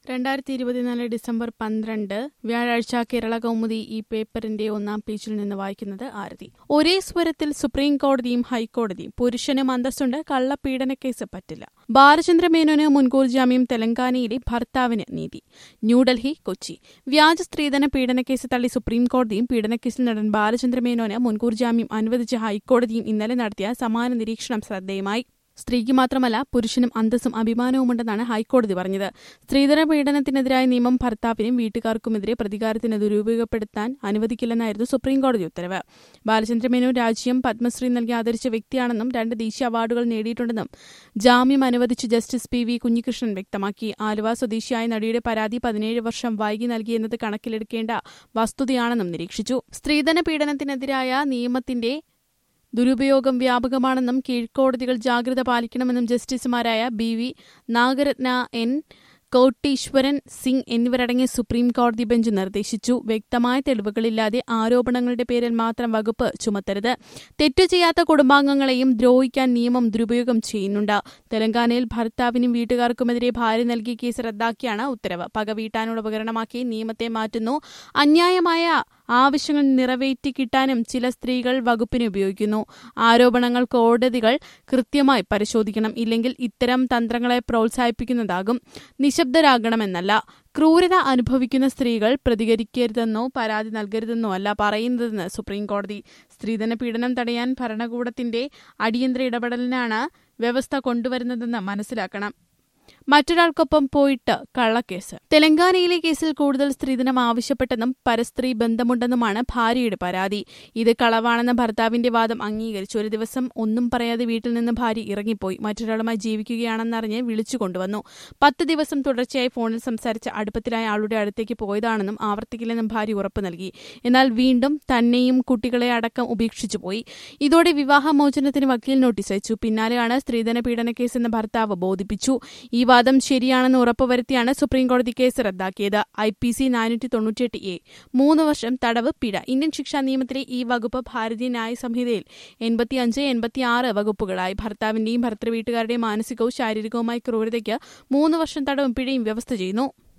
2024 December 12 വ്യാഴാഴ്ച കേരള കൗമുദി ഈ പേപ്പറിന്റെ ഒന്നാം പേജിൽ നിന്ന് വായിക്കുന്നത് ആരതി. ഒരേ സ്വരത്തിൽ സുപ്രീം കോടതിയും ഹൈക്കോടതിയും. പുരുഷനും അന്തസ്സുണ്ട്, കള്ളപ്പീഡനക്കേസ് പറ്റില്ല. ബാലചന്ദ്ര മേനോന് മുൻകൂർ ജാമ്യം, തെലങ്കാനയിലെ ഭർത്താവിന് നീതി. ന്യൂഡൽഹി, കൊച്ചി. വ്യാജ സ്ത്രീധന പീഡനക്കേസ് തള്ളി സുപ്രീം കോടതിയും പീഡനക്കേസിൽ നടൻ ബാലചന്ദ്ര മേനോന് മുൻകൂർ ജാമ്യം അനുവദിച്ച ഹൈക്കോടതിയും ഇന്നലെ നടത്തിയ സമാന നിരീക്ഷണം ശ്രദ്ധേയമായി. സ്ത്രീക്ക് മാത്രമല്ല പുരുഷനും അന്തസ്സും അഭിമാനവുമുണ്ടെന്നാണ് ഹൈക്കോടതി പറഞ്ഞത്. സ്ത്രീധന പീഡനത്തിനെതിരായ നിയമം ഭർത്താവിനും വീട്ടുകാർക്കുമെതിരെ പ്രതികാരത്തിന് ദുരുപയോഗപ്പെടുത്താൻ അനുവദിക്കില്ലെന്നായിരുന്നു സുപ്രീംകോടതി ഉത്തരവ്. ബാലചന്ദ്ര മേനോൻ രാജ്യം പത്മശ്രീ നൽകി ആദരിച്ച വ്യക്തിയാണെന്നും 2 ദേശീയ അവാർഡുകൾ നേടിയിട്ടുണ്ടെന്നും ജാമ്യം അനുവദിച്ച് ജസ്റ്റിസ് PV കുഞ്ഞികൃഷ്ണൻ വ്യക്തമാക്കി. ആലുവ സ്വദേശിയായ നടിയുടെ പരാതി 17 വർഷം വൈകി നൽകിയെന്നത് കണക്കിലെടുക്കേണ്ട വസ്തുതയാണെന്നും നിരീക്ഷിച്ചു. സ്ത്രീധന പീഡനത്തിനെതിരായ നിയമത്തിന്റെ ദുരുപയോഗം വ്യാപകമാണെന്നും കീഴ്ക്കോടതികൾ ജാഗ്രത പാലിക്കണമെന്നും ജസ്റ്റിസുമാരായ BV നാഗരത്ന, N കോട്ടീശ്വരൻ സിംഗ് എന്നിവരടങ്ങിയ സുപ്രീം കോടതി ബെഞ്ച് നിർദ്ദേശിച്ചു. വ്യക്തമായ തെളിവുകളില്ലാതെ ആരോപണങ്ങളുടെ പേരിൽ മാത്രം വകുപ്പ് ചുമത്തരുത്. തെറ്റു ചെയ്യാത്ത കുടുംബാംഗങ്ങളെയും ദ്രോഹിക്കാൻ നിയമം ദുരുപയോഗം ചെയ്യുന്നുണ്ട്. തെലങ്കാനയിൽ ഭർത്താവിനും വീട്ടുകാർക്കുമെതിരെ ഭാര്യ നൽകിയ കേസ് റദ്ദാക്കിയാണ് ഉത്തരവ്. പക വീട്ടാനുള്ള ഉപകരണമാക്കി നിയമത്തെ മാറ്റുന്നു. അന്യായമായ ആവശ്യങ്ങൾ നിറവേറ്റിക്കിട്ടാനും ചില സ്ത്രീകൾ വകുപ്പിനെ ഉപയോഗിക്കുന്നു. ആരോപണങ്ങൾ കോടതികൾ കൃത്യമായി പരിശോധിക്കണം. ഇല്ലെങ്കിൽ ഇത്തരം തന്ത്രങ്ങളെ പ്രോത്സാഹിപ്പിക്കുന്നതാകും. നിശബ്ദരാകണമെന്നല്ല. ക്രൂരത അനുഭവിക്കുന്ന സ്ത്രീകൾ പ്രതികരിക്കരുതെന്നോ പരാതി നൽകരുതെന്നോ അല്ല പറയുന്നതെന്ന് സുപ്രീംകോടതി. സ്ത്രീധന പീഡനം തടയാൻ ഭരണകൂടത്തിന്റെ അടിയന്തര ഇടപെടലിനാണ് വ്യവസ്ഥ കൊണ്ടുവരുന്നതെന്ന് മനസ്സിലാക്കണം. മറ്റൊരാൾക്കൊപ്പം പോയിട്ട് കള്ളക്കേസ്. തെലങ്കാനയിലെ കേസിൽ കൂടുതൽ സ്ത്രീധനം ആവശ്യപ്പെട്ടെന്നും പരസ്ത്രീ ബന്ധമുണ്ടെന്നുമാണ് ഭാര്യയുടെ പരാതി. ഇത് കളവാണെന്ന ഭർത്താവിന്റെ വാദം അംഗീകരിച്ചു. ഒരു ദിവസം ഒന്നും പറയാതെ വീട്ടിൽ നിന്ന് ഭാര്യ ഇറങ്ങിപ്പോയി. മറ്റൊരാളുമായി ജീവിക്കുകയാണെന്നറിഞ്ഞ് വിളിച്ചു കൊണ്ടുവന്നു. 10 ദിവസം തുടർച്ചയായി ഫോണിൽ സംസാരിച്ച് അടുപ്പത്തിലായ ആളുടെ അടുത്തേക്ക് പോയതാണെന്നും ആവർത്തിക്കില്ലെന്നും ഭാര്യ ഉറപ്പ് നൽകി. എന്നാൽ വീണ്ടും തന്നെയും കുട്ടികളെ അടക്കം ഉപേക്ഷിച്ചുപോയി. ഇതോടെ വിവാഹമോചനത്തിന് വക്കീൽ നോട്ടീസ് അയച്ചു. പിന്നാലെയാണ് സ്ത്രീധന പീഡനക്കേസെന്ന് ഭർത്താവ് ബോധിപ്പിച്ചു. ഈ വാദം ശരിയാണെന്ന് ഉറപ്പുവരുത്തിയാണ് സുപ്രീംകോടതി കേസ് റദ്ദാക്കിയത്. IPC 498A 3 വർഷം തടവ്, പിഴ. ഇന്ത്യൻ ശിക്ഷാ നിയമത്തിലെ ഈ വകുപ്പ് ഭാരതീയ ന്യായ സംഹിതയിൽ 85, 86 വകുപ്പുകളായി. ഭർത്താവിന്റെയും ഭർത്തൃവീട്ടുകാരുടെയും മാനസികവും ശാരീരികവുമായ ക്രൂരതയ്ക്ക് 3 വർഷം തടവും പിഴയും വ്യവസ്ഥ ചെയ്യുന്നു.